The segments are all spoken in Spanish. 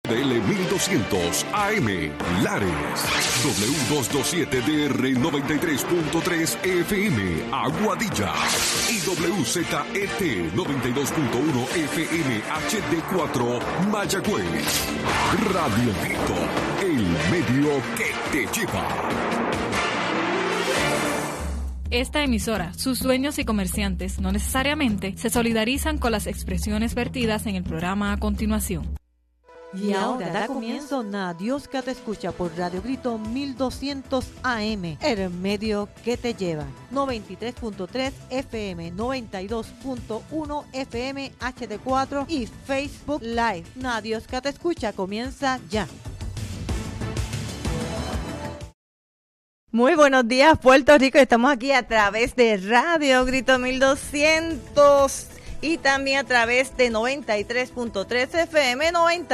DL 1200 AM Lares, W227DR 93.3 FM Aguadilla y WZET 92.1 FM HD4 Mayagüez. Radio Grito, el medio que te lleva. Esta emisora, sus dueños y comerciantes no necesariamente se solidarizan con las expresiones vertidas en el programa a continuación. Y ahora da comienzo Na Dios que te escucha por Radio Grito 1200 AM, el medio que te lleva. 93.3 FM, 92.1 FM HD4 y Facebook Live. Na Dios que te escucha comienza ya. Muy buenos días, Puerto Rico. Estamos aquí a través de Radio Grito 1200 y también a través de 93.3 FM,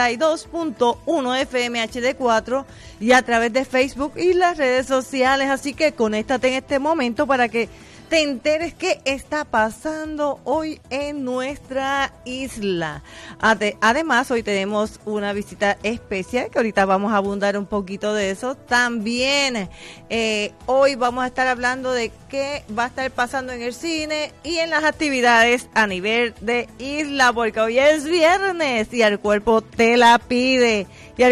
92.1 FM HD4 y a través de Facebook y las redes sociales. Así que conéctate en este momento para que te enteres qué está pasando hoy en nuestra isla. Además, hoy tenemos una visita especial que ahorita vamos a abundar un poquito de eso. También hoy vamos a estar hablando de qué va a estar pasando en el cine y en las actividades a nivel de isla, porque hoy es viernes y el cuerpo te la pide.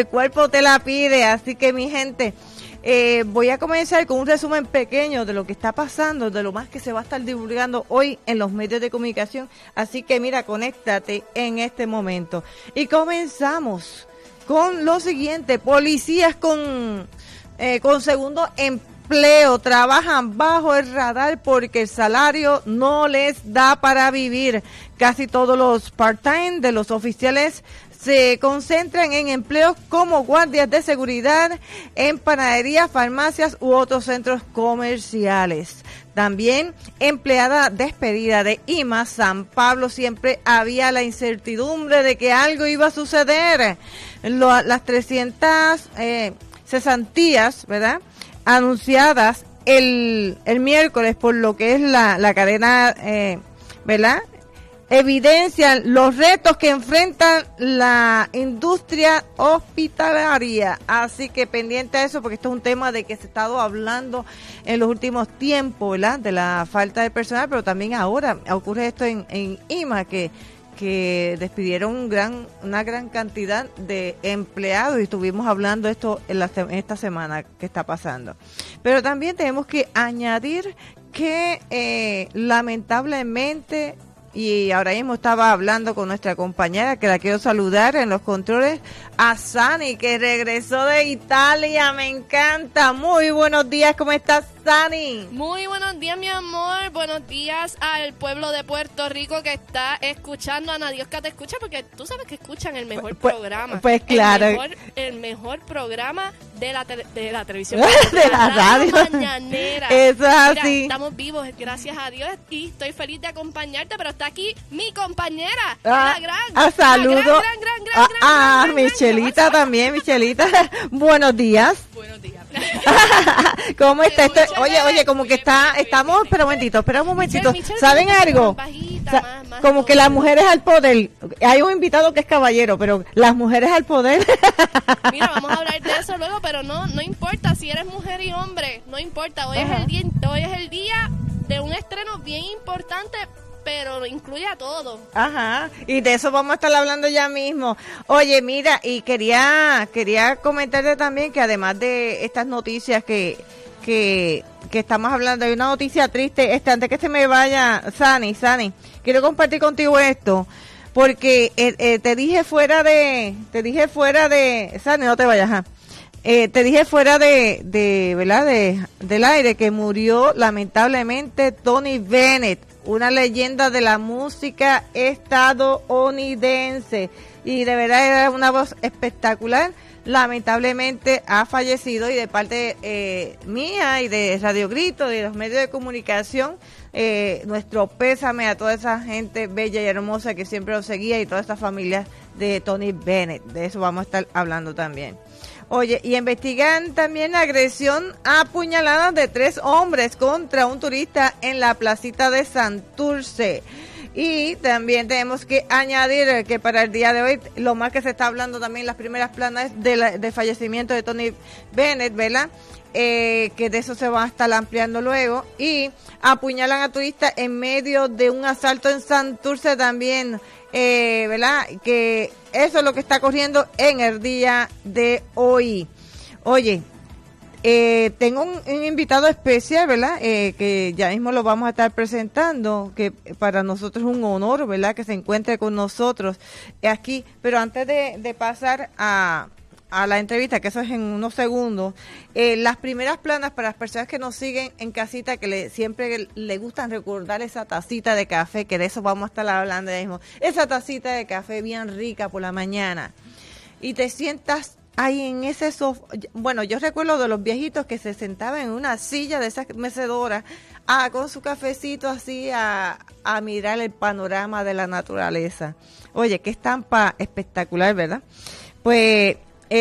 Así que, mi gente, voy a comenzar con un resumen pequeño de lo que está pasando, de lo más que se va a estar divulgando hoy en los medios de comunicación. Así que mira, conéctate en este momento. Y comenzamos con lo siguiente. Policías con segundo empleo trabajan bajo el radar porque el salario no les da para vivir. Casi todos los part-time de los oficiales se concentran en empleos como guardias de seguridad en panaderías, farmacias u otros centros comerciales. También empleada despedida de IMA San Pablo, siempre había la incertidumbre de que algo iba a suceder. Las 300 cesantías, ¿verdad?, anunciadas el miércoles por lo que es la cadena, ¿verdad?, evidencian los retos que enfrentan la industria hospitalaria. Así que pendiente a eso, porque esto es un tema de que se ha estado hablando en los últimos tiempos, ¿verdad?, de la falta de personal, pero también ahora ocurre esto en IMA, que despidieron una gran cantidad de empleados, y estuvimos hablando de esto en esta semana que está pasando. Pero también tenemos que añadir que lamentablemente, y ahora mismo estaba hablando con nuestra compañera, que la quiero saludar en los controles, a Sani, que regresó de Italia. Me encanta. Muy buenos días, ¿cómo estás, Sani? Muy buenos días, mi amor. Buenos días al pueblo de Puerto Rico que está escuchando a Na Dios que te escucha, porque tú sabes que escuchan el mejor programa. Pues claro. El mejor programa de la televisión. de la radio mañanera. Eso es así. Mira, estamos vivos, gracias a Dios, y estoy feliz de acompañarte, pero está aquí mi compañera, la gran Michelita también, Michelita. Buenos días. Buenos días. ¿Cómo está? Oye, como que estamos, espera un momentito. Michelle, ¿saben algo? Bajita, más como todo. que las mujeres al poder. Hay un invitado que es caballero, pero las mujeres al poder. Mira, vamos a hablar de eso luego, pero no importa si eres mujer y hombre, no importa. Hoy es el día de un estreno bien importante, pero incluye a todo. Ajá, y de eso vamos a estar hablando ya mismo. Oye, mira, y quería comentarte también que además de estas noticias que estamos hablando, hay una noticia triste. Antes que se me vaya, Sani, quiero compartir contigo esto, porque te dije fuera de Sani, no te vayas, te dije fuera de ¿verdad?, del aire, que murió lamentablemente Tony Bennett, una leyenda de la música estadounidense, y de verdad era una voz espectacular. Lamentablemente ha fallecido, y de parte mía y de Radio Grito y de los medios de comunicación, nuestro pésame a toda esa gente bella y hermosa que siempre lo seguía, y toda esta familia de Tony Bennett. De eso vamos a estar hablando también. Oye, y investigan también la agresión a puñaladas de 3 hombres contra un turista en la placita de Santurce. Y también tenemos que añadir que para el día de hoy, lo más que se está hablando también, las primeras planas de fallecimiento de Tony Bennett, ¿verdad? Que de eso se va a estar ampliando luego. Y apuñalan a turistas en medio de un asalto en Santurce también, ¿verdad? Que eso es lo que está corriendo en el día de hoy. Oye, tengo un invitado especial, ¿verdad? Que ya mismo lo vamos a estar presentando, que para nosotros es un honor, ¿verdad? Que se encuentre con nosotros aquí. Pero antes de pasar a la entrevista, que eso es en unos segundos, las primeras planas para las personas que nos siguen en casita, que siempre le gustan recordar esa tacita de café, que de eso vamos a estar hablando ya mismo, esa tacita de café bien rica por la mañana, y te sientas ahí en ese sofá. Bueno, yo recuerdo de los viejitos que se sentaban en una silla de esas mecedoras, con su cafecito así a mirar el panorama de la naturaleza. Oye, qué estampa espectacular, ¿verdad? Pues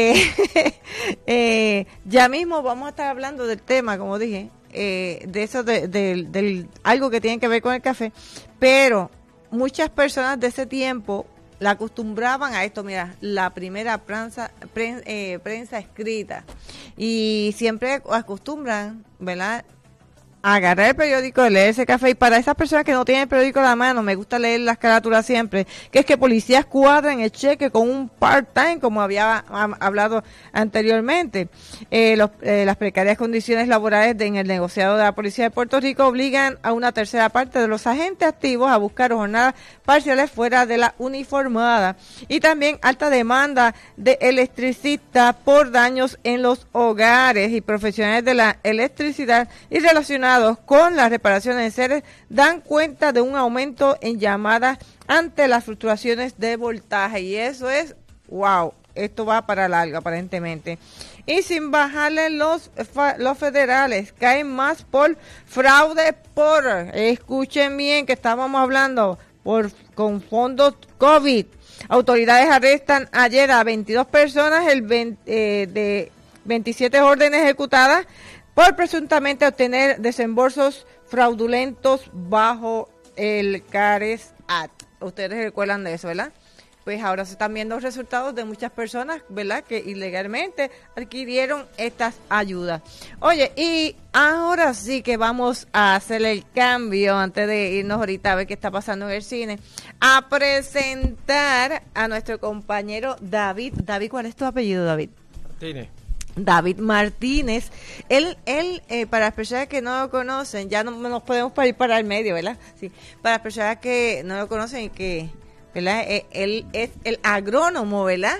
ya mismo vamos a estar hablando del tema, como dije, de eso, del algo que tiene que ver con el café, pero muchas personas de ese tiempo la acostumbraban a esto. Mira, la primera prensa escrita, y siempre acostumbran, ¿verdad?, a agarrar el periódico, leer ese café. Y para esas personas que no tienen el periódico a la mano, me gusta leer las carátulas siempre, que es que policías cuadran el cheque con un part-time, como había hablado anteriormente. Las precarias condiciones laborales en el negociado de la Policía de Puerto Rico obligan a una tercera parte de los agentes activos a buscar jornadas parciales fuera de la uniformada. Y también alta demanda de electricistas por daños en los hogares, y profesionales de la electricidad y relacionados con las reparaciones de seres dan cuenta de un aumento en llamadas ante las fluctuaciones de voltaje. Y eso es, wow, esto va para largo aparentemente. Y sin bajarle los federales, caen más por fraude escuchen bien que estábamos hablando, con fondos COVID. Autoridades arrestan ayer a 22 personas de 27 órdenes ejecutadas por presuntamente obtener desembolsos fraudulentos bajo el CARES Act. Ustedes recuerdan de eso, ¿verdad? Pues ahora se están viendo los resultados de muchas personas, ¿verdad?, que ilegalmente adquirieron estas ayudas. Oye, y ahora sí que vamos a hacer el cambio, antes de irnos ahorita a ver qué está pasando en el cine, a presentar a nuestro compañero David. David, ¿cuál es tu apellido, David? Martínez. David Martínez. Él para las personas que no lo conocen, ya no nos podemos ir para el medio, ¿verdad? Sí. Para las personas que no lo conocen y que, ¿verdad? Él es el agrónomo, ¿verdad?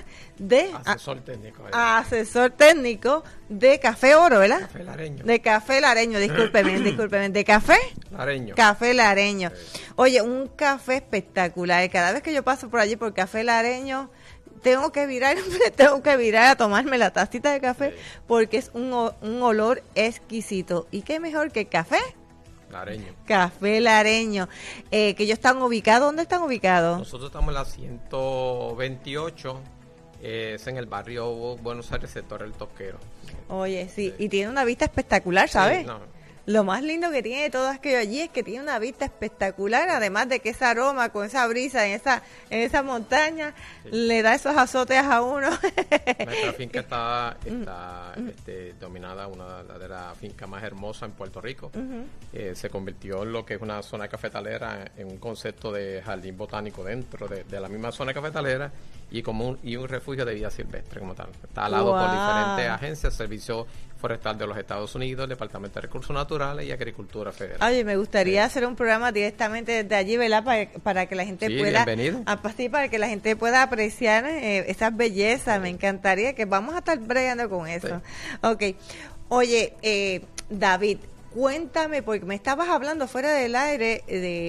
Asesor técnico de Café Oro, ¿verdad? Café Lareño. De Café Lareño, discúlpeme, ¿de café? Lareño. Café Lareño. Sí. Oye, un café espectacular. Cada vez que yo paso por allí por Café Lareño, tengo que virar a tomarme la tacita de café, sí, porque es un olor exquisito. ¿Y qué mejor que el café? Lareño. Café Lareño. Que ellos están ubicados, ¿dónde están ubicados? Nosotros estamos en la 128, es en el barrio Buenos Aires, sector El Tosquero. Oye, sí, y tiene una vista espectacular, ¿sabes? Sí, no. Lo más lindo que tiene de todo aquello allí es que tiene una vista espectacular, además de que ese aroma con esa brisa en esa montaña, sí, le da esos azotes a uno. Nuestra finca está dominada, una de las fincas más hermosas en Puerto Rico. Uh-huh. Se convirtió en lo que es una zona cafetalera, en un concepto de jardín botánico dentro de la misma zona cafetalera, y un refugio de vida silvestre como tal. Está al lado por diferentes agencias, Servicio Forestal de los Estados Unidos, Departamento de Recursos Naturales y Agricultura Federal. Oye, me gustaría hacer un programa directamente desde allí, ¿verdad? Para que la gente pueda, para que la gente pueda apreciar esas bellezas. Sí. Me encantaría, que vamos a estar bregando con eso. Sí. Okay. Oye, David, cuéntame, porque me estabas hablando fuera del aire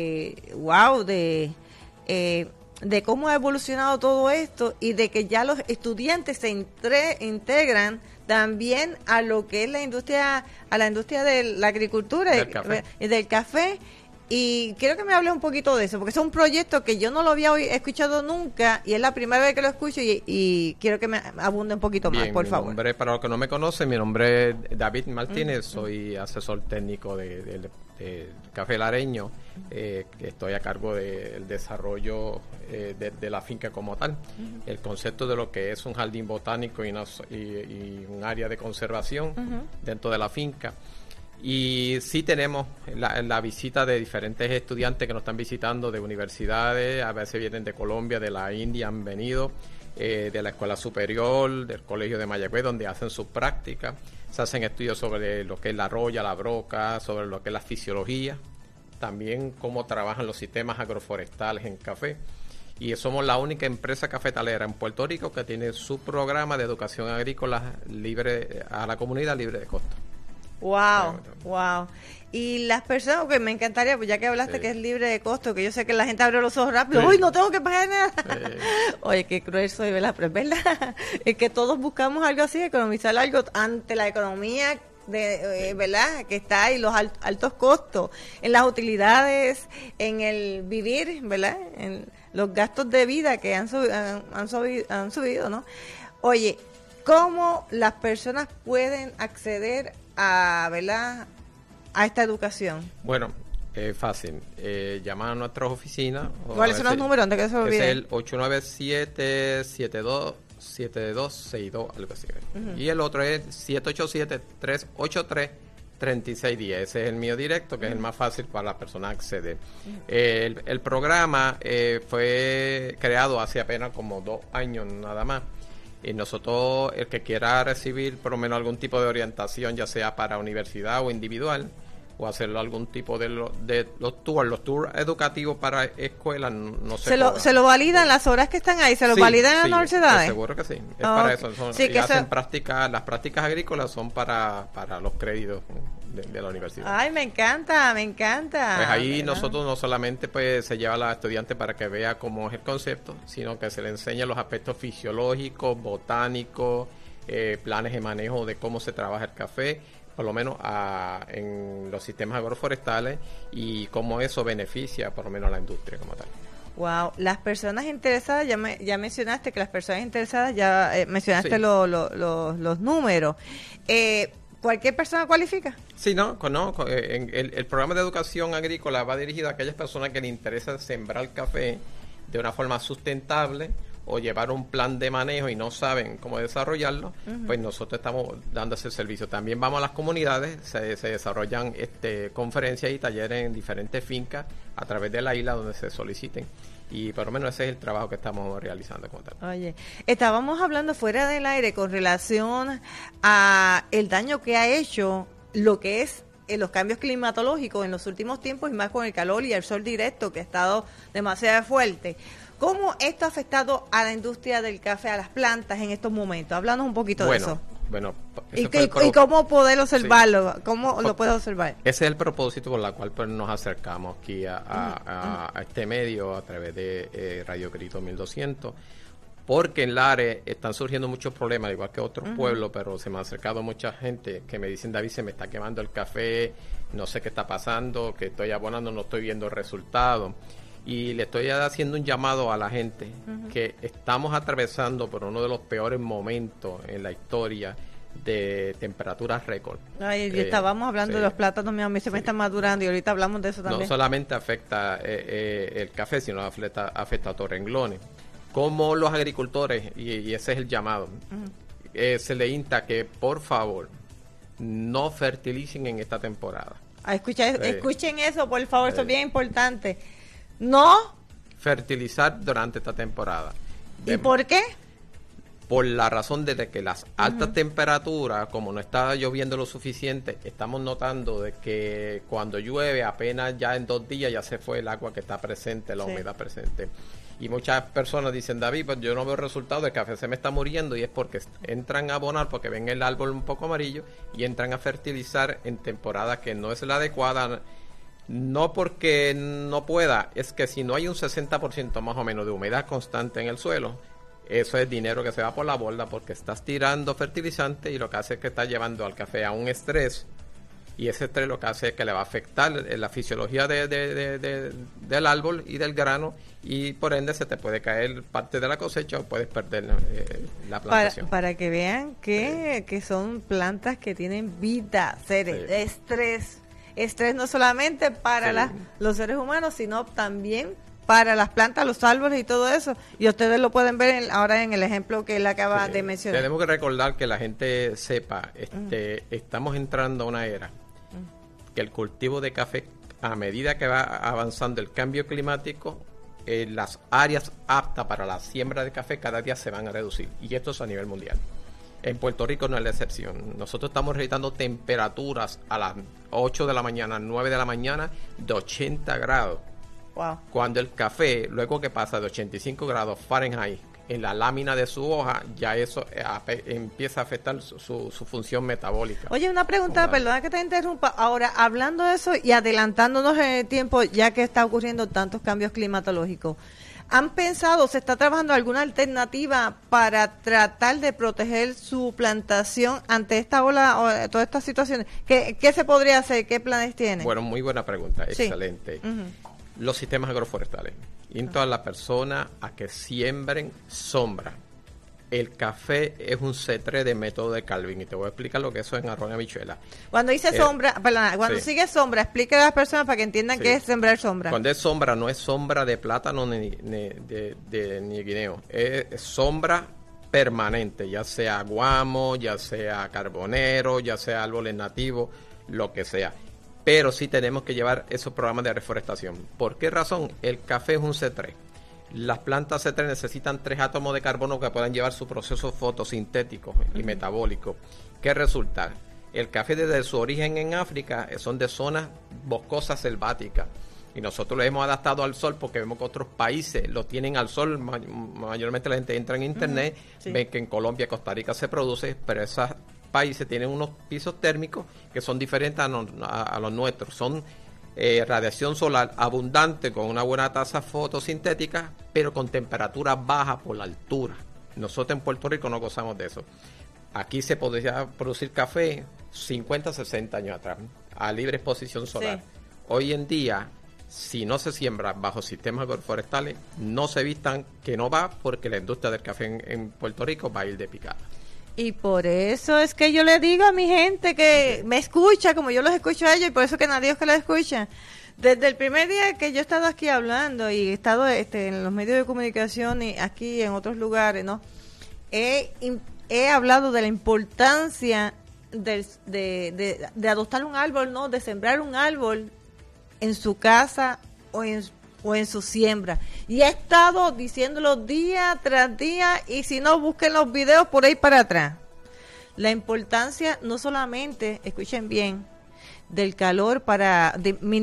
de cómo ha evolucionado todo esto, y de que ya los estudiantes se integran también a lo que es la industria de la agricultura y del café, Y quiero que me hables un poquito de eso, porque es un proyecto que yo no lo había escuchado nunca y es la primera vez que lo escucho y quiero que me abunde un poquito más, por favor. Nombre, para los que no me conocen, mi nombre es David Martínez, soy asesor técnico de Café Lareño, que estoy a cargo del desarrollo de la finca como tal. El concepto de lo que es un jardín botánico y un área de conservación dentro de la finca. Y sí tenemos la visita de diferentes estudiantes que nos están visitando de universidades, a veces vienen de Colombia, de la India, han venido, de la escuela superior, del colegio de Mayagüez, donde hacen sus prácticas, se hacen estudios sobre lo que es la roya, la broca, sobre lo que es la fisiología, también cómo trabajan los sistemas agroforestales en café. Y somos la única empresa cafetalera en Puerto Rico que tiene su programa de educación agrícola libre a la comunidad, libre de costo. Wow. Y las personas, que me encantaría, pues ya que hablaste que es libre de costo, que yo sé que la gente abre los ojos rápido, ¡uy, no tengo que pagar nada! Oye, qué cruel soy, ¿verdad? Pero es verdad, es que todos buscamos algo así, economizar algo ante la economía ¿verdad? Que está ahí, los altos costos, en las utilidades, en el vivir, ¿verdad? En los gastos de vida que han subido, ¿no? Oye, ¿cómo las personas pueden acceder ¿verdad? A esta educación? Bueno, fácil. Llaman a nuestras oficinas. ¿Cuáles son los números? Antes que se olvide. Es el 897-7262, algo así. Y el otro es 787-383-3610. Ese es el mío directo, que es el más fácil para la persona acceder. El programa fue creado hace apenas como 2 años nada más. Y nosotros, el que quiera recibir por lo menos algún tipo de orientación, ya sea para universidad o individual, o hacerlo algún tipo de los tours educativos para escuelas, no sé. ¿Se lo validan las horas que están ahí? ¿Se lo validan en las universidades? Seguro que sí. Es para eso. Hacen prácticas, las prácticas agrícolas son para los créditos de la universidad. Ay, me encanta. Pues ahí nosotros no solamente pues se lleva a la estudiante para que vea cómo es el concepto, sino que se le enseña los aspectos fisiológicos, botánicos, planes de manejo de cómo se trabaja el café, por lo menos en los sistemas agroforestales, y cómo eso beneficia por lo menos a la industria como tal. Wow, las personas interesadas, ya mencionaste que las personas interesadas, ya mencionaste los números. ¿Cualquier persona cualifica? Sí, el programa de educación agrícola va dirigido a aquellas personas que les interesa sembrar café de una forma sustentable o llevar un plan de manejo y no saben cómo desarrollarlo, pues nosotros estamos dando ese servicio. También vamos a las comunidades, se desarrollan conferencias y talleres en diferentes fincas a través de la isla donde se soliciten. Y por lo menos ese es el trabajo que estamos realizando como tal. Oye, estábamos hablando fuera del aire con relación a el daño que ha hecho lo que es los cambios climatológicos en los últimos tiempos, y más con el calor y el sol directo que ha estado demasiado fuerte. ¿Cómo esto ha afectado a la industria del café, a las plantas en estos momentos? Háblanos un poquito de eso. Bueno, ¿Y cómo poder observarlo? Sí. ¿Cómo lo puedes observar? Ese es el propósito por el cual pues, nos acercamos aquí a este medio a través de Radio Grito 1200, porque en Lares están surgiendo muchos problemas, igual que otros pueblos, pero se me ha acercado mucha gente que me dicen: David, se me está quemando el café, no sé qué está pasando, que estoy abonando, no estoy viendo el resultado. Y le estoy haciendo un llamado a la gente que estamos atravesando por uno de los peores momentos en la historia de temperaturas récord. Ay, estábamos hablando de los plátanos, a mí se me están madurando y ahorita hablamos de eso también. No solamente afecta el café, sino afecta a otros renglones. Como los agricultores, y ese es el llamado, se le insta que por favor no fertilicen en esta temporada. Escuchen eso, por favor, eso es bien importante. No fertilizar durante esta temporada. ¿Y por qué? Por la razón de que las altas temperaturas, como no está lloviendo lo suficiente, estamos notando de que cuando llueve apenas ya en 2 días ya se fue el agua que está presente, la humedad presente. Y muchas personas dicen: David, pues yo no veo resultados, el café se me está muriendo, y es porque entran a abonar, porque ven el árbol un poco amarillo y entran a fertilizar en temporada que no es la adecuada. No porque no pueda, es que si no hay un 60% más o menos de humedad constante en el suelo, eso es dinero que se va por la borda, porque estás tirando fertilizante y lo que hace es que estás llevando al café a un estrés Y ese estrés lo que hace es que le va a afectar la fisiología del árbol y del grano, y por ende se te puede caer parte de la cosecha o puedes perder la plantación. Para que vean que son plantas que tienen vida, estrés no solamente para los seres humanos, sino también para las plantas, los árboles y todo eso. Y ustedes lo pueden ver ahora en el ejemplo que él acaba de mencionar. Tenemos que recordar que la gente sepa, estamos entrando a una era que el cultivo de café, a medida que va avanzando el cambio climático, las áreas aptas para la siembra de café cada día se van a reducir, y esto es a nivel mundial. En Puerto Rico no es la excepción. Nosotros estamos registrando temperaturas a las 8 de la mañana, 9 de la mañana, de 80 grados. Wow. Cuando el café, luego que pasa de 85 grados Fahrenheit en la lámina de su hoja, ya eso empieza a afectar su función metabólica. Oye, una pregunta, perdona que te interrumpa. Ahora, hablando de eso y adelantándonos en el tiempo, ya que está ocurriendo tantos cambios climatológicos, ¿han pensado, se está trabajando alguna alternativa para tratar de proteger su plantación ante esta ola o todas estas situaciones? ¿Qué se podría hacer? ¿Qué planes tienen? Bueno, muy buena pregunta, sí. Excelente. Los sistemas agroforestales. Invito a la persona a que siembren sombra. El café es un C3 de método de Calvin, y te voy a explicar lo que eso es en arroz y habichuela. Cuando dice sombra, perdona, cuando sigue sombra, explique a las personas para que entiendan qué es sembrar sombra. Cuando es sombra, no es sombra de plátano ni guineo, es sombra permanente, ya sea guamo, ya sea carbonero, ya sea árboles nativos, lo que sea. Pero sí tenemos que llevar esos programas de reforestación. ¿Por qué razón? El café es un C3. Las plantas C3 necesitan 3 átomos de carbono que puedan llevar su proceso fotosintético y metabólico. ¿Qué resulta? El café, desde su origen en África, son de zonas boscosas selváticas. Y nosotros lo hemos adaptado al sol porque vemos que otros países lo tienen al sol. Mayormente la gente entra en internet, ven que en Colombia, Costa Rica se produce, pero esas países tienen unos pisos térmicos que son diferentes a los nuestros. Son radiación solar abundante con una buena tasa fotosintética, pero con temperaturas bajas por la altura. Nosotros en Puerto Rico no gozamos de eso. Aquí se podría producir café 50, 60 años atrás, a libre exposición solar. Hoy en día, si no se siembra bajo sistemas agroforestales, no se vistan que no va, porque la industria del café en Puerto Rico va a ir de picada. Y por eso es que yo le digo a mi gente que me escucha, como yo los escucho a ellos, y por eso que nadie es que los escucha. Desde el primer día que yo he estado aquí hablando y he estado en los medios de comunicación y aquí en otros lugares, ¿no? He hablado de la importancia de adoptar un árbol, ¿no? De sembrar un árbol en su casa o en su siembra. Y he estado diciéndolo día tras día, y si no, busquen los videos por ahí para atrás. La importancia no solamente, escuchen bien, del calor para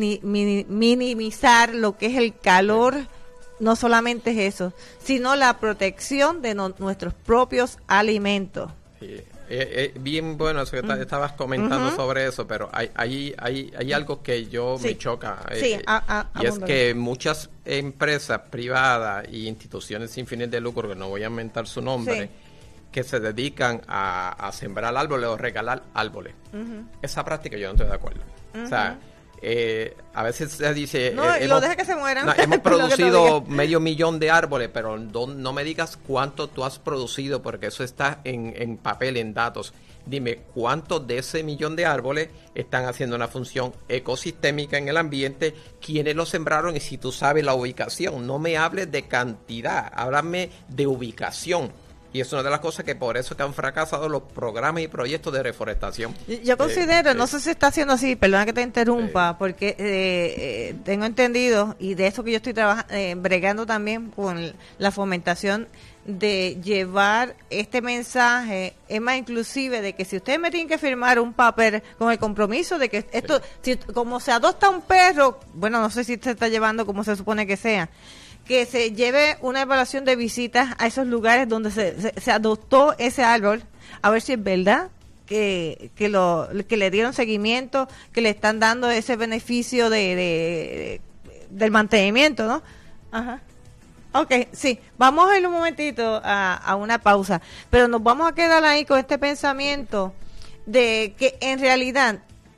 minimizar lo que es el calor, no solamente es eso, sino la protección de nuestros propios alimentos. Sí. Bien bueno eso que estabas comentando sobre eso, pero hay algo que me choca, y es que muchas empresas privadas y instituciones sin fines de lucro, que no voy a inventar su nombre, que se dedican a sembrar árboles o regalar árboles. Esa práctica yo no estoy de acuerdo. O sea, a veces se dice lo deja que se mueran. Hemos producido 500,000 de árboles, pero no me digas cuánto tú has producido, porque eso está en papel, en datos. Dime cuántos de ese 1,000,000 de árboles están haciendo una función ecosistémica en el ambiente, quiénes los sembraron, y si tú sabes la ubicación. No me hables de cantidad, háblame de ubicación. Y es una de las cosas que por eso que han fracasado los programas y proyectos de reforestación. Yo considero, no sé si está haciendo así, perdona que te interrumpa, porque tengo entendido, y de eso que yo estoy bregando también con la fomentación de llevar este mensaje, es más, inclusive de que si ustedes me tienen que firmar un papel con el compromiso de que esto, como se adopta un perro, bueno, no sé si se está llevando como se supone que sea, que se lleve una evaluación de visitas a esos lugares donde se adoptó ese árbol, a ver si es verdad que le dieron seguimiento, que le están dando ese beneficio del mantenimiento, ¿no? Ajá. Ok, sí, vamos a ir un momentito a una pausa, pero nos vamos a quedar ahí con este pensamiento de que en realidad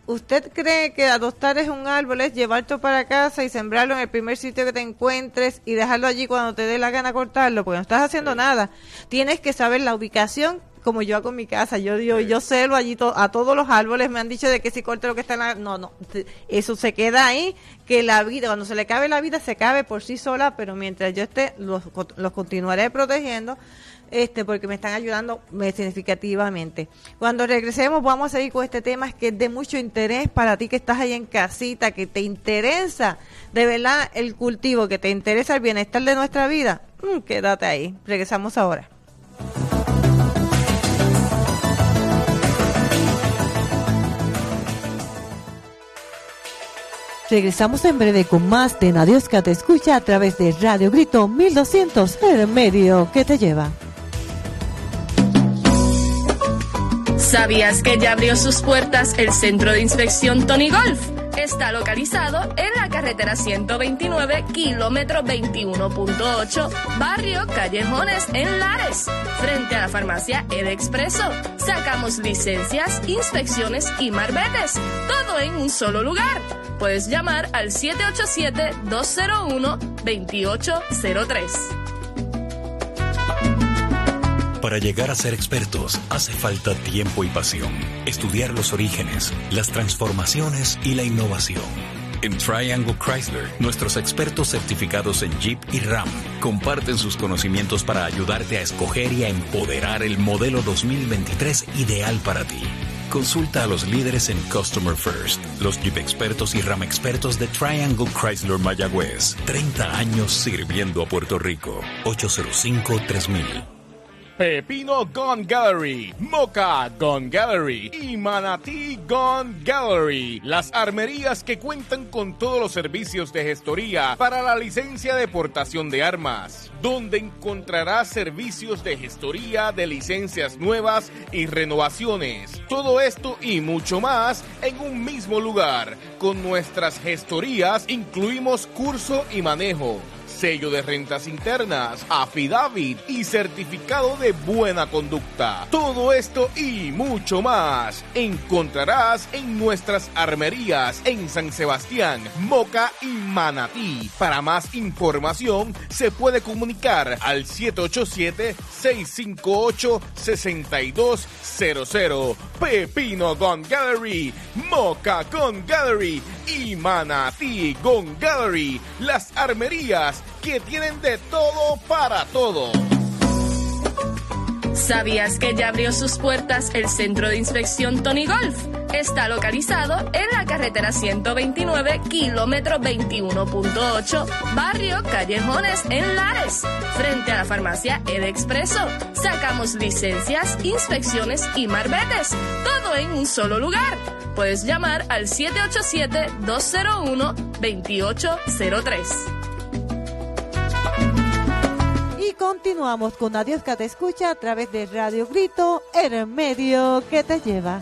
¿usted cree que adoptar es un árbol, es llevártelo para casa y sembrarlo en el primer sitio que te encuentres y dejarlo allí cuando te dé la gana cortarlo? Porque no estás haciendo nada. Tienes que saber la ubicación, como yo hago en mi casa. Yo celo allí a todos los árboles. Me han dicho de que si corto lo que está en la... No, eso se queda ahí, que la vida, cuando se le cabe la vida, se cabe por sí sola, pero mientras yo esté, los continuaré protegiendo, porque me están ayudando significativamente. Cuando regresemos vamos a seguir con este tema que es de mucho interés para ti que estás ahí en casita, que te interesa de verdad el cultivo, que te interesa el bienestar de nuestra vida. Quédate ahí. Regresamos ahora. Regresamos en breve con más de Nadiosca Te Escucha a través de Radio Grito 1200, el medio que te lleva. ¿Sabías que ya abrió sus puertas el Centro de Inspección Tony Golf? Está localizado en la carretera 129, kilómetro 21.8, barrio Callejones, en Lares, frente a la farmacia El Expreso. Sacamos licencias, inspecciones y marbetes, todo en un solo lugar. Puedes llamar al 787-201-2803. Para llegar a ser expertos, hace falta tiempo y pasión. Estudiar los orígenes, las transformaciones y la innovación. En Triangle Chrysler, nuestros expertos certificados en Jeep y Ram comparten sus conocimientos para ayudarte a escoger y a empoderar el modelo 2023 ideal para ti. Consulta a los líderes en Customer First, los Jeep expertos y Ram expertos de Triangle Chrysler Mayagüez. 30 años sirviendo a Puerto Rico. 805-3000. Pepino Gun Gallery, Moca Gun Gallery y Manatí Gun Gallery. Las armerías que cuentan con todos los servicios de gestoría para la licencia de portación de armas, donde encontrarás servicios de gestoría de licencias nuevas y renovaciones. Todo esto y mucho más en un mismo lugar. Con nuestras gestorías incluimos curso y manejo, sello de rentas internas, affidavit y certificado de buena conducta. Todo esto y mucho más encontrarás en nuestras armerías en San Sebastián, Moca y Manatí. Para más información se puede comunicar al 787-658-6200. Pepino Gun Gallery, Moca Gun Gallery y Manatí Gun Gallery. Las armerías que tienen de todo para todo. ¿Sabías que ya abrió sus puertas el Centro de Inspección Tony Golf? Está localizado en la carretera 129, kilómetro 21.8, barrio Callejones, en Lares, frente a la farmacia El Expreso. Sacamos licencias, inspecciones y marbetes, todo en un solo lugar. Puedes llamar al 787-201-2803. Y continuamos con Nadiosca Te Escucha a través de Radio Grito, el medio que te lleva.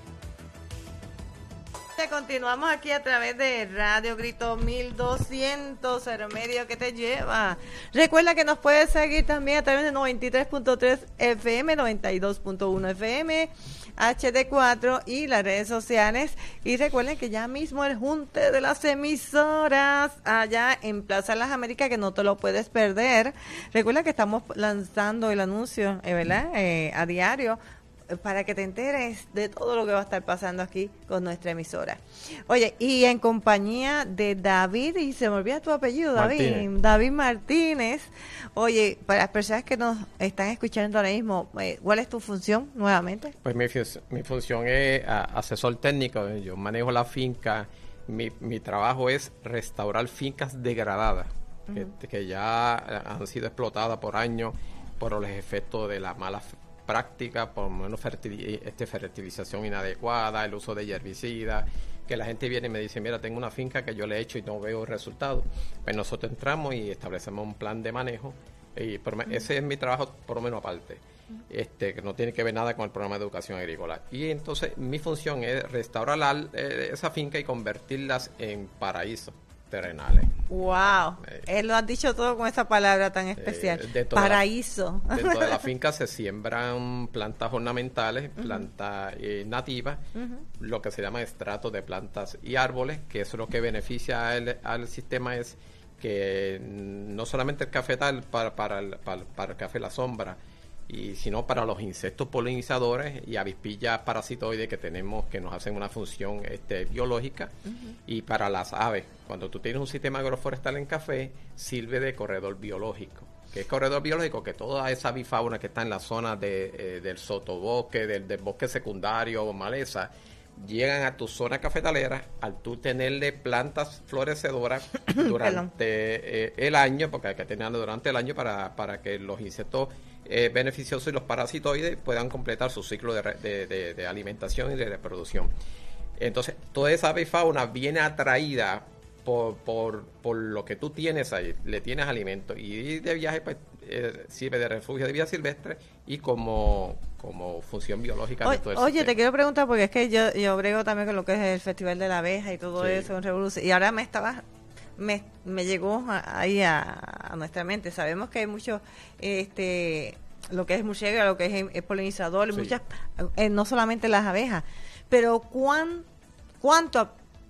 Continuamos aquí a través de Radio Grito 1200, el medio que te lleva. Recuerda que nos puedes seguir también a través de 93.3 FM, 92.1 FM, HD4 y las redes sociales. Y recuerden que ya mismo el junte de las emisoras allá en Plaza Las Américas, que no te lo puedes perder. Recuerda que estamos lanzando el anuncio, ¿verdad? A diario, para que te enteres de todo lo que va a estar pasando aquí con nuestra emisora. Oye, y en compañía de David, y se me olvida tu apellido, David Martínez. Oye, para las personas que nos están escuchando ahora mismo, ¿cuál es tu función nuevamente? Pues mi función es asesor técnico. Yo manejo la finca. Mi trabajo es restaurar fincas degradadas, que ya han sido explotadas por años por los efectos de la mala práctica, por lo menos fertilización inadecuada, el uso de herbicidas, que la gente viene y me dice, mira, tengo una finca que yo le he hecho y no veo resultados. Pues nosotros entramos y establecemos un plan de manejo, y ese es mi trabajo, por lo menos aparte, que no tiene que ver nada con el programa de educación agrícola. Y entonces mi función es restaurar esa finca y convertirlas en paraíso. terrenales. Wow, él lo ha dicho todo con esa palabra tan especial. Paraíso. Dentro de la finca se siembran plantas ornamentales, plantas nativas, lo que se llama estratos de plantas y árboles, que eso lo que beneficia al sistema es que no solamente el cafetal para el café la sombra, sino para los insectos polinizadores y avispillas parasitoides que tenemos, que nos hacen una función biológica, y para las aves. Cuando tú tienes un sistema agroforestal en café, sirve de corredor biológico. ¿Qué es corredor biológico? Que toda esa avifauna que está en la zona del sotobosque, del bosque secundario o maleza, llegan a tu zona cafetalera al tú tenerle plantas florecedoras durante el año, porque hay que tenerlo durante el año para que los insectos beneficiosos y los parasitoides puedan completar su ciclo de alimentación y de reproducción. Entonces, toda esa avifauna viene atraída por lo que tú tienes ahí, le tienes alimento, y de viaje pues sirve de refugio de vida silvestre y como función biológica de todo el sistema. Te quiero preguntar, porque es que yo brego también con lo que es el Festival de la Abeja y todo eso en Revolución, y ahora me llegó ahí a nuestra mente. Sabemos que hay mucho lo que es murciélago, lo que es polinizador, muchas, no solamente las abejas, pero cuánto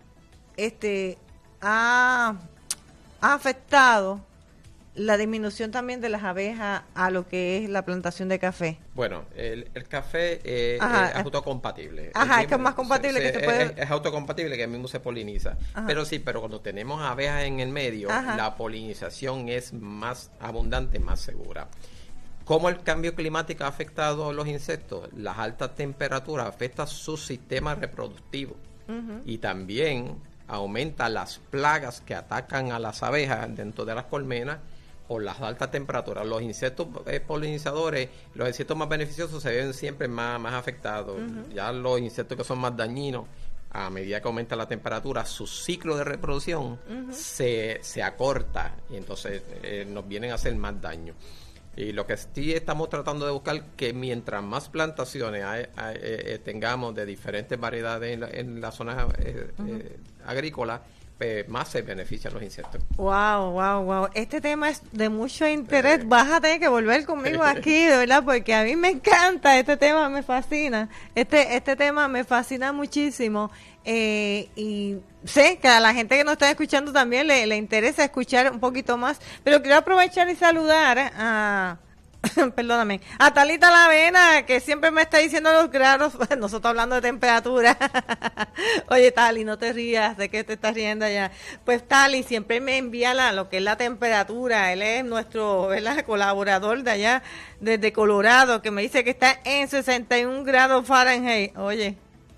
ha afectado la disminución también de las abejas a lo que es la plantación de café. Bueno, el café es autocompatible. Es que es más compatible que se puede... Es autocompatible, que el mismo se poliniza. Pero cuando tenemos abejas en el medio, la polinización es más abundante, más segura. ¿Cómo el cambio climático ha afectado a los insectos? Las altas temperaturas afectan su sistema reproductivo y también aumenta las plagas que atacan a las abejas dentro de las colmenas por las altas temperaturas. Los insectos polinizadores, los insectos más beneficiosos se ven siempre más afectados. Ya los insectos que son más dañinos, a medida que aumenta la temperatura, su ciclo de reproducción se acorta, y entonces nos vienen a hacer más daño. Y lo que sí estamos tratando de buscar, que mientras más plantaciones tengamos de diferentes variedades en las zonas agrícolas, más se benefician los insectos. Wow. Este tema es de mucho interés. Vas a tener que volver conmigo aquí, de verdad, porque a mí me encanta este tema, me fascina. Este tema me fascina muchísimo. Y sé que a la gente que nos está escuchando también le interesa escuchar un poquito más, pero quiero aprovechar y saludar a perdóname, a Talita Lavena, que siempre me está diciendo los grados. Nosotros hablando de temperatura. Oye, Tali, no te rías, de que te estás riendo allá. Pues Tali siempre me envía lo que es la temperatura. Él es nuestro colaborador de allá, desde Colorado, que me dice que está en 61 grados Fahrenheit. Oye,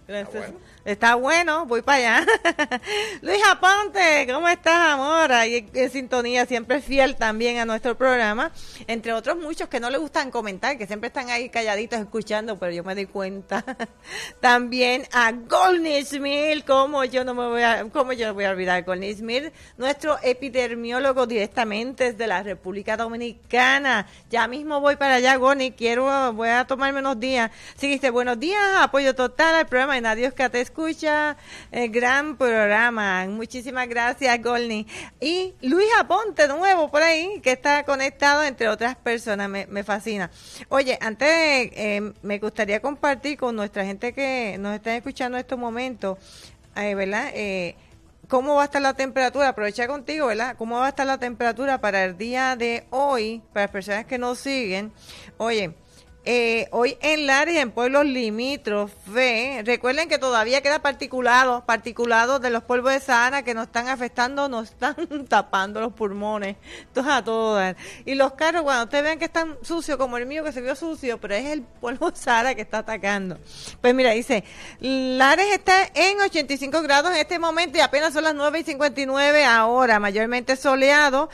está bueno, voy para allá. Luis Aponte, ¿cómo estás, amor? Ahí en sintonía, siempre fiel también a nuestro programa. Entre otros muchos que no le gustan comentar, que siempre están ahí calladitos escuchando, pero yo me di cuenta. También a Golney Smith, ¿cómo yo no voy a olvidar a Golney Smith? Nuestro epidermiólogo directamente desde la República Dominicana. Ya mismo voy para allá, Golney, voy a tomarme unos días. Así que dice, buenos días, apoyo total al programa de Nadie que te escucha, gran programa. Muchísimas gracias, Golney. Y Luis Aponte, de nuevo por ahí, que está conectado entre otras personas. Me fascina. Oye, antes me gustaría compartir con nuestra gente que nos está escuchando en estos momentos, ¿verdad? ¿Cómo va a estar la temperatura? Aprovecha contigo, ¿verdad? ¿Cómo va a estar la temperatura para el día de hoy, para las personas que nos siguen? Oye, hoy en Lares, en pueblos limítrofes, recuerden que todavía queda particulados de los polvos de Sahara que nos están afectando, nos están tapando los pulmones, todas a todas. Y los carros, cuando ustedes vean que están sucios, como el mío que se vio sucio, pero es el polvo de Sahara que está atacando. Pues mira, dice, Lares está en 85 grados en este momento y apenas son las 9:59 ahora, mayormente soleado,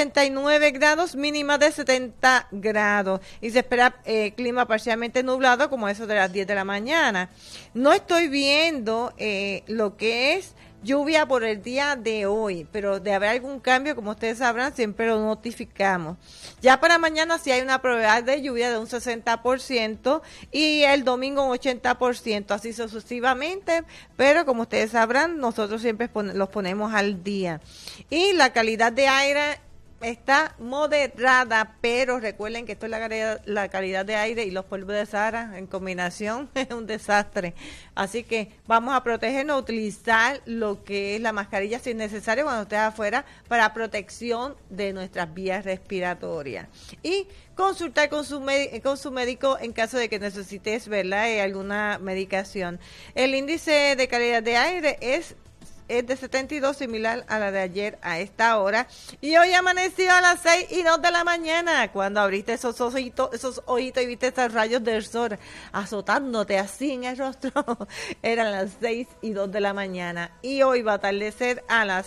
89 grados, mínima de 70 grados. Y se espera clima parcialmente nublado como eso de las 10 de la mañana. No estoy viendo lo que es lluvia por el día de hoy, pero de haber algún cambio, como ustedes sabrán, siempre lo notificamos. Ya para mañana sí hay una probabilidad de lluvia de un 60% y el domingo un 80%, así sucesivamente, pero como ustedes sabrán, nosotros siempre los ponemos al día. Y la calidad de aire está moderada, pero recuerden que esto es la calidad de aire y los polvos de Sahara en combinación es un desastre. Así que vamos a protegernos, utilizar lo que es la mascarilla si es necesario cuando estés afuera para protección de nuestras vías respiratorias. Y consultar con su médico en caso de que necesites, ¿verdad?, alguna medicación. El índice de calidad de aire es de 72, similar a la de ayer a esta hora. Y hoy amaneció a las 6:02 de la mañana, cuando abriste esos ojitos y viste esos rayos del sol azotándote así en el rostro. Eran las 6:02 de la mañana. Y hoy va a atardecer a las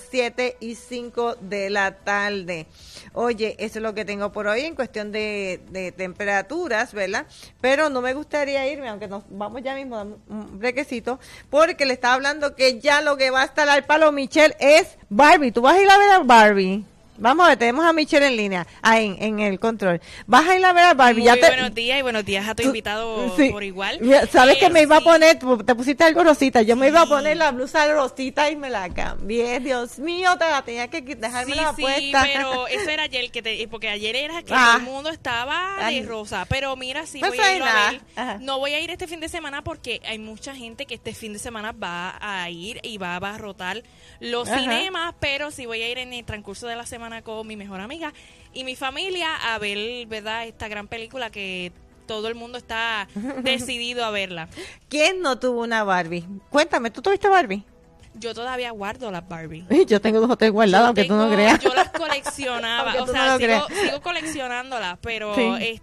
7:05 de la tarde. Oye, eso es lo que tengo por hoy en cuestión de temperaturas, ¿verdad? Pero no me gustaría irme, aunque nos vamos ya mismo a un brequecito, porque le estaba hablando que ya lo que va a estar al palo Michelle es Barbie. ¿Tú vas a ir a ver a Barbie? Vamos a ver, tenemos a Michelle en línea, ahí en el control. Vas a ir a ver a Barbie. Muy buenos días y buenos días a tu invitado sí, por igual. Sabes que me iba a poner, te pusiste algo rosita, yo me iba a poner la blusa rosita y me la cambié. Dios mío, te la tenía que dejarme la puesta. Sí, pero eso era ayer, porque ayer era que todo el mundo estaba de rosa. Pero mira, sí voy a ir a ver. Ajá. No voy a ir este fin de semana porque hay mucha gente que este fin de semana va a ir y va a abarrotar los cinemas, pero sí voy a ir en el transcurso de la semana con mi mejor amiga y mi familia a ver, ¿verdad?, esta gran película que todo el mundo está decidido a verla. ¿Quién no tuvo una Barbie? Cuéntame, ¿tú tuviste Barbie? Yo todavía guardo las Barbie. Yo tengo 2 o 3 guardadas, aunque tú no creas. Yo las coleccionaba, o sea, sigo coleccionándolas, pero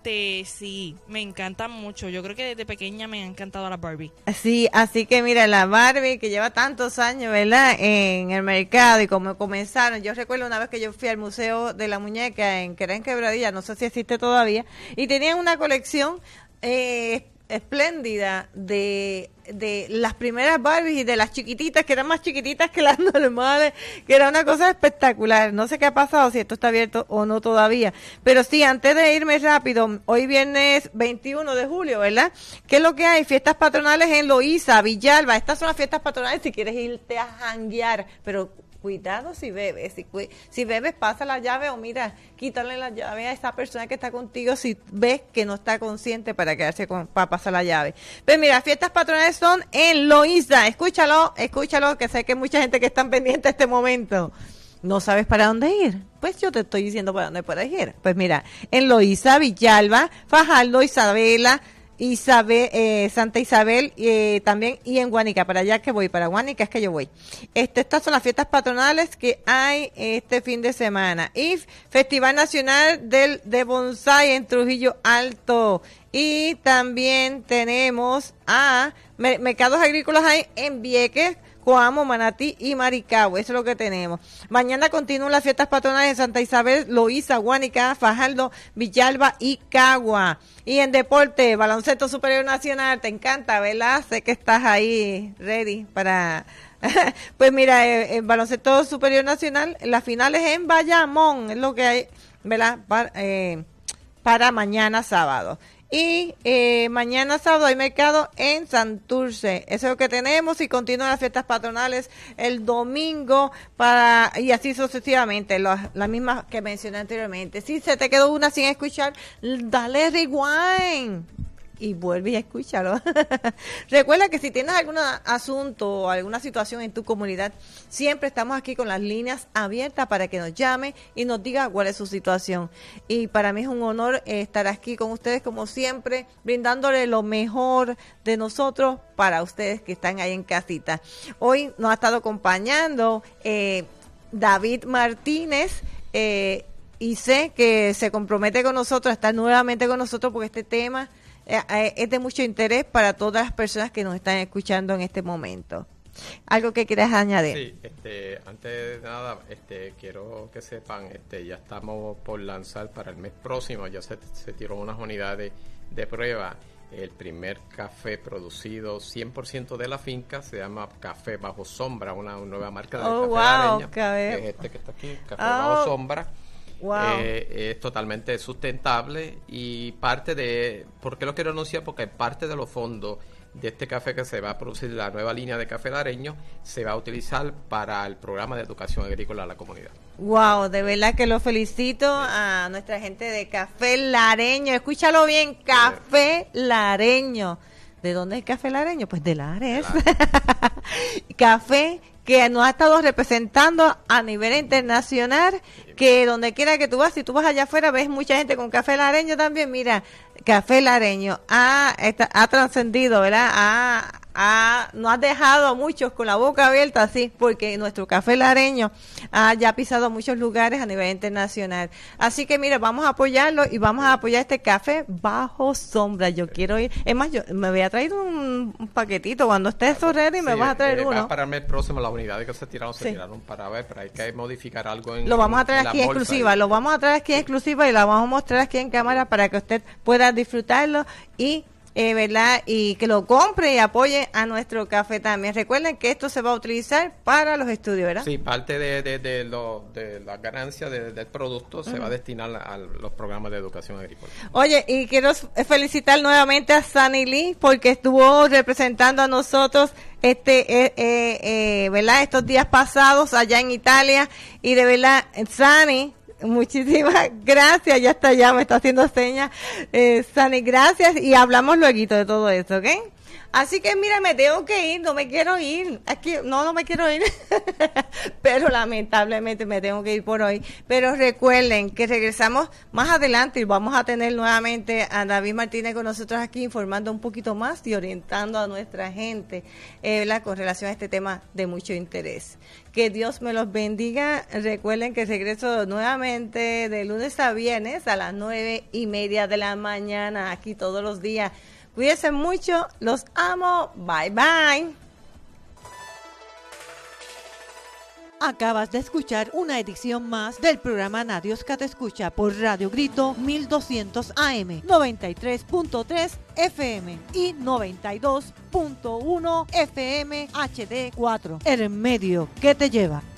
sí, me encantan mucho. Yo creo que desde pequeña me han encantado las Barbie. Sí, así que mira, la Barbie que lleva tantos años, ¿verdad?, en el mercado y como comenzaron. Yo recuerdo una vez que yo fui al Museo de la Muñeca que era en Quebradilla, no sé si existe todavía, y tenían una colección espléndida de las primeras Barbies y de las chiquititas, que eran más chiquititas que las normales, que era una cosa espectacular. No sé qué ha pasado, si esto está abierto o no todavía, pero sí, antes de irme rápido, hoy viernes 21 de julio, ¿verdad?, ¿qué es lo que hay? Fiestas patronales en Loíza, Villalba. Estas son las fiestas patronales si quieres irte a janguear, pero cuidado si bebes, si bebes pasa la llave o mira, quítale la llave a esa persona que está contigo si ves que no está consciente para quedarse para pasar la llave. Pues mira, fiestas patronales son en Loíza, escúchalo, que sé que hay mucha gente que están pendiente a este momento. ¿No sabes para dónde ir? Pues yo te estoy diciendo para dónde puedes ir. Pues mira, en Loíza, Villalba, Fajardo, Isabela, Santa Isabel, también, y en Guánica, para allá que voy, para Guánica es que yo voy. Estas son las fiestas patronales que hay este fin de semana. Y Festival Nacional de Bonsai en Trujillo Alto. Y también tenemos mercados agrícolas hay en Vieques, Coamo, Manatí y Maricao. Eso es lo que tenemos. Mañana continúan las fiestas patronales en Santa Isabel, Loíza, Guánica, Fajardo, Villalba y Cagua. Y en deporte, baloncesto superior nacional, te encanta, ¿verdad? Sé que estás ahí ready para... Pues mira, el baloncesto superior nacional, las finales en Bayamón, es lo que hay, ¿verdad?, para mañana sábado. Y mañana sábado hay mercado en Santurce. Eso es lo que tenemos y continúan las fiestas patronales el domingo y así sucesivamente, las mismas que mencioné anteriormente. Si se te quedó una sin escuchar, dale rewind y vuelve y escúchalo. Recuerda que si tienes algún asunto o alguna situación en tu comunidad, siempre estamos aquí con las líneas abiertas para que nos llame y nos diga cuál es su situación. Y para mí es un honor estar aquí con ustedes como siempre, brindándole lo mejor de nosotros para ustedes que están ahí en casita. Hoy nos ha estado acompañando David Martínez, y sé que se compromete con nosotros a estar nuevamente con nosotros porque este tema es de mucho interés para todas las personas que nos están escuchando en este momento. ¿Algo que quieras añadir? Sí, antes de nada, quiero que sepan, ya estamos por lanzar para el mes próximo, ya se tiró unas unidades de prueba el primer café producido 100% de la finca. Se llama Café Bajo Sombra, una nueva marca de café lareña. Es este que está aquí, Café Bajo Sombra. Es totalmente sustentable y parte de... ¿Por qué lo quiero anunciar? Porque parte de los fondos de este café que se va a producir, la nueva línea de café lareño, se va a utilizar para el programa de educación agrícola a la comunidad. Wow, de verdad que lo felicito a nuestra gente de Café Lareño. Escúchalo bien, Café Lareño. ¿De dónde es Café Lareño? Pues de Lares. Café que nos ha estado representando a nivel internacional, que donde quiera que tú vas, si tú vas allá afuera, ves mucha gente con café lareño también. Mira, Café Lareño ha trascendido, ¿verdad? Nos ha dejado a muchos con la boca abierta, así, porque nuestro café lareño ha ya pisado muchos lugares a nivel internacional. Así que, mira, vamos a apoyarlo y vamos a apoyar este Café Bajo Sombra. Yo quiero ir, es más, yo me voy a traer un paquetito cuando esté eso ready, me vas a traer uno. Para el mes próximo, las unidades que se tiraron para ver, pero hay que modificar algo lo vamos a traer aquí en exclusiva, lo vamos a traer aquí en exclusiva y lo vamos a mostrar aquí en cámara para que usted pueda disfrutarlo y ¿verdad? Y que lo compre y apoye a nuestro café también. Recuerden que esto se va a utilizar para los estudios, ¿verdad? Sí, parte de la ganancia del producto se va a destinar a los programas de educación agrícola. Oye, y quiero felicitar nuevamente a Sunny Lee porque estuvo representando a nosotros ¿verdad? Estos días pasados allá en Italia, y de verdad, Sunny, muchísimas gracias, ya está allá, me está haciendo señas. Sunny, gracias, y hablamos luego de todo esto, ¿ok? Así que mira, me tengo que ir, no me quiero ir, aquí no me quiero ir, pero lamentablemente me tengo que ir por hoy. Pero recuerden que regresamos más adelante y vamos a tener nuevamente a David Martínez con nosotros aquí informando un poquito más y orientando a nuestra gente con relación a este tema de mucho interés. Que Dios me los bendiga. Recuerden que regreso nuevamente de lunes a viernes a las 9:30 de la mañana, aquí todos los días. Cuídense mucho, los amo, bye bye. Acabas de escuchar una edición más del programa Nadios que te escucha por Radio Grito 1200 AM, 93.3 FM y 92.1 FM HD4. El medio que te lleva.